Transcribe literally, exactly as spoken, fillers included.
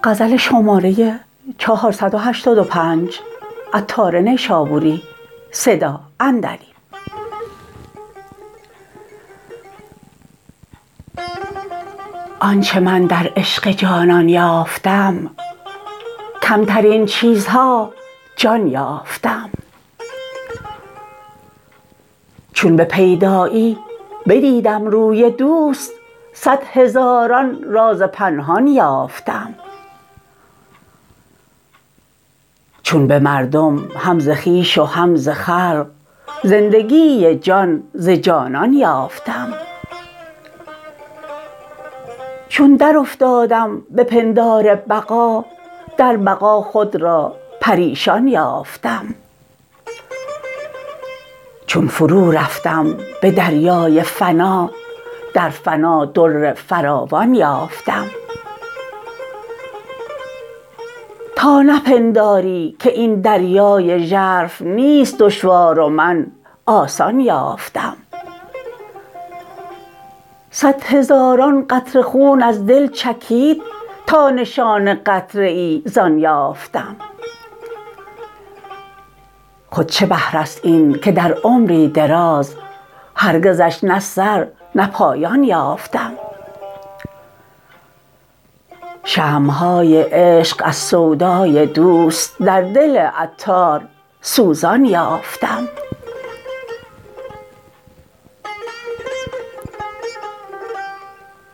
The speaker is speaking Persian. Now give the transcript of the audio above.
غزل شماره چهارصد و هشتاد و پنج عطار نیشابوری صدا اندلی. آنچه من در عشق جانان یافتم، کمترین چیزها جان یافتم. چون به پیدایی بدیدم روی دوست، صد هزاران راز پنهان یافتم. چون به مردم هم ز خویش و هم ز خلق، زندگی جان ز جانان یافتم. چون در افتادم به پندار بقا، در بقا خود را پریشان یافتم. چون فرو رفتم به دریای فنا، در فنا در فراوان یافتم. تا نپنداری که این دریای ژرف نیست دشوار و من آسان یافتم. صد هزاران قطره خون از دل چکید، تا نشان قطره ای زان یافتم. خود چه بحرست این که در عمری دراز، هرگزش نه سر نه پایان یافتم. شمعهای عشق از سودای دوست، در دل عطار سوزان یافتم.